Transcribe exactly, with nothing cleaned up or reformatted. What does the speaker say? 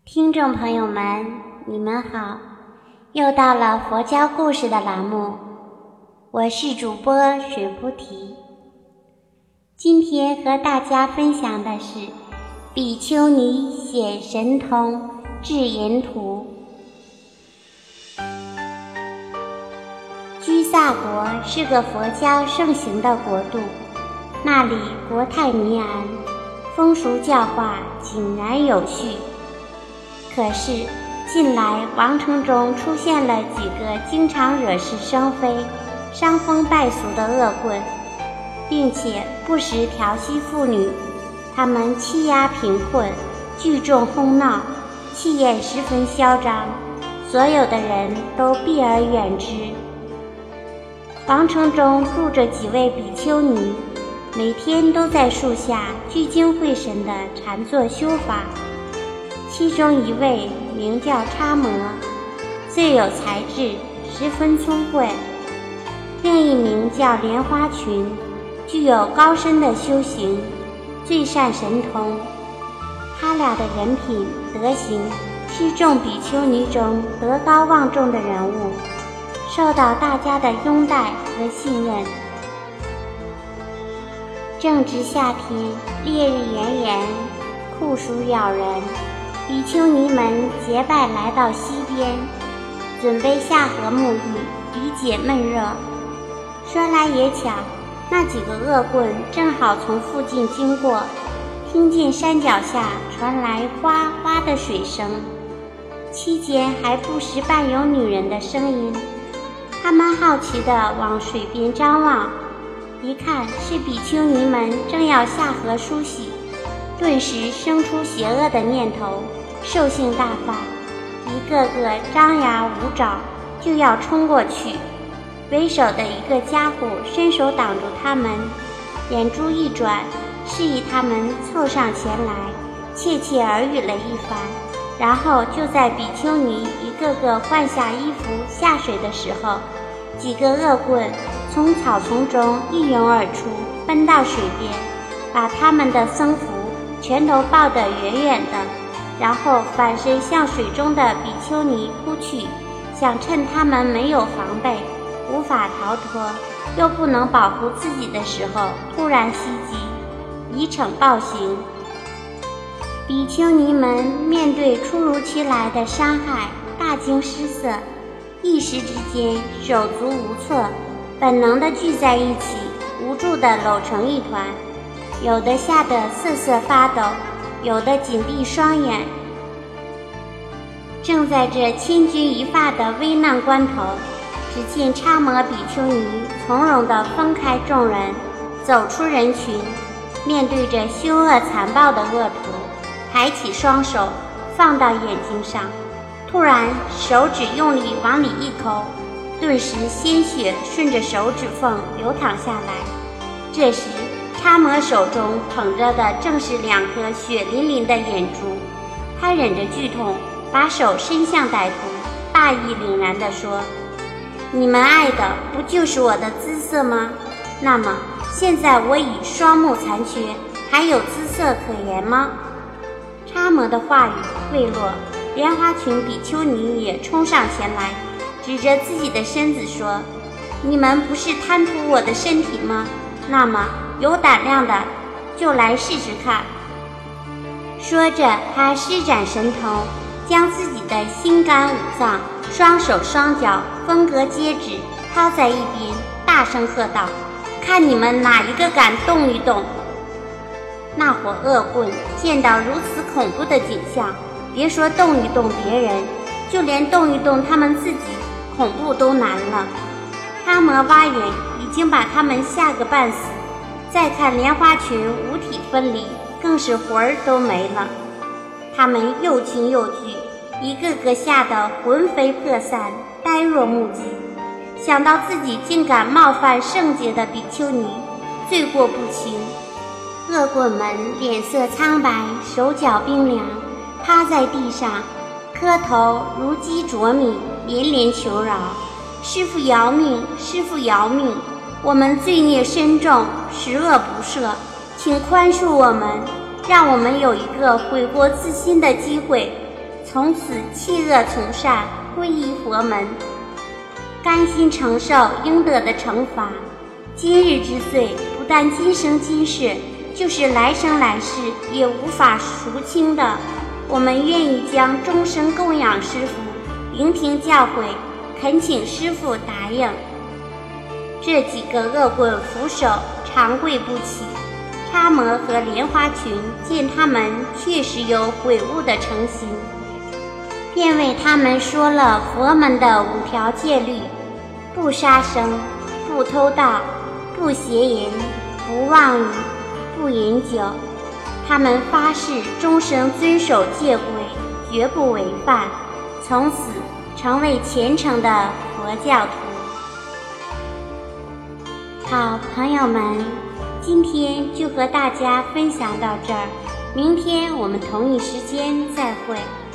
听众朋友们，你们好，又到了佛教故事的栏目，我是主播水菩提。今天和大家分享的是比丘尼显神通智言图。居萨国是个佛教盛行的国度，那里国泰民安，风俗教化井然有序。可是近来王城中出现了几个经常惹是生非、伤风败俗的恶棍，并且不时调戏妇女。他们欺压贫困，聚众哄闹，气焰十分嚣张，所有的人都避而远之。王城中住着几位比丘尼，每天都在树下聚精会神地禅坐修法。其中一位名叫叉摩，最有才智，十分聪慧；另一名叫莲花群，具有高深的修行，最善神通。他俩的人品德行是众比丘尼中德高望重的人物，受到大家的拥戴和信任。正值夏天，烈日炎炎，酷暑扰人，比丘尼们结拜来到溪边，准备下河沐浴，以解闷热。说来也巧，那几个恶棍正好从附近经过，听见山脚下传来哗哗的水声，期间还不时伴有女人的声音。他们好奇地往水边张望，一看是比丘尼们正要下河梳洗，顿时生出邪恶的念头，兽性大发，一个个张牙舞爪，就要冲过去。为首的一个家伙伸手挡住他们，眼珠一转，示意他们凑上前来，窃窃耳语了一番。然后就在比丘尼一个个换下衣服下水的时候，几个恶棍从草丛中一涌而出，奔到水边，把他们的僧服全都抱得远远的，然后反身向水中的比丘尼扑去，想趁他们没有防备，无法逃脱，又不能保护自己的时候突然袭击，以惩暴行。比丘尼们面对突如其来的伤害，大惊失色，一时之间手足无措，本能地聚在一起，无助地搂成一团，有的吓得瑟瑟发抖，有的紧闭双眼。正在这千钧一发的危难关头，只见叉摩比丘尼从容地分开众人，走出人群，面对着凶恶残暴的恶徒，抬起双手放到眼睛上，突然手指用力往里一抠，顿时鲜血顺着手指缝流淌下来。这时叉摩手中捧着的正是两颗血淋淋的眼珠，他忍着剧痛，把手伸向歹徒，大义凛然地说：你们爱的不就是我的姿色吗？那么现在我已双目残缺，还有姿色可言吗？叉摩的话语未落，莲花群比丘尼也冲上前来，指着自己的身子说：你们不是贪图我的身体吗？那么有胆量的就来试试看。说着他施展神通，将自己的心肝五脏、双手双脚分隔接指抛在一边，大声喝道：看你们哪一个敢动一动。那伙恶棍见到如此恐怖的景象，别说动一动别人，就连动一动他们自己，恐怖都难了。叉摩蛙人已经把他们吓个半死，再看莲花群五体分离，更是魂儿都没了。他们又惊又惧，一个个吓得魂飞魄散，呆若木鸡，想到自己竟敢冒犯圣洁的比丘尼，罪过不轻。恶棍们脸色苍白，手脚冰凉，趴在地上磕头如鸡啄米，连连求饶：师父饶命，师父饶命，我们罪孽深重，十恶不赦，请宽恕我们，让我们有一个悔过自新的机会， 从此弃恶从善，皈依佛门，甘心承受应得的惩罚。今日之罪，不但今生今世，就是来生来世也无法赎清的。我们愿意将终生供养师父，聆听教诲，恳请师父答应。这几个恶棍俯首长跪不起。叉摩和莲花群见他们确实有悔悟的诚心，便为他们说了佛门的五条戒律：不杀生，不偷盗，不邪淫，不妄语，不饮酒。他们发誓终生遵守戒规，绝不违犯，从此成为虔诚的佛教徒。好，朋友们，今天就和大家分享到这儿，明天我们同一时间再会。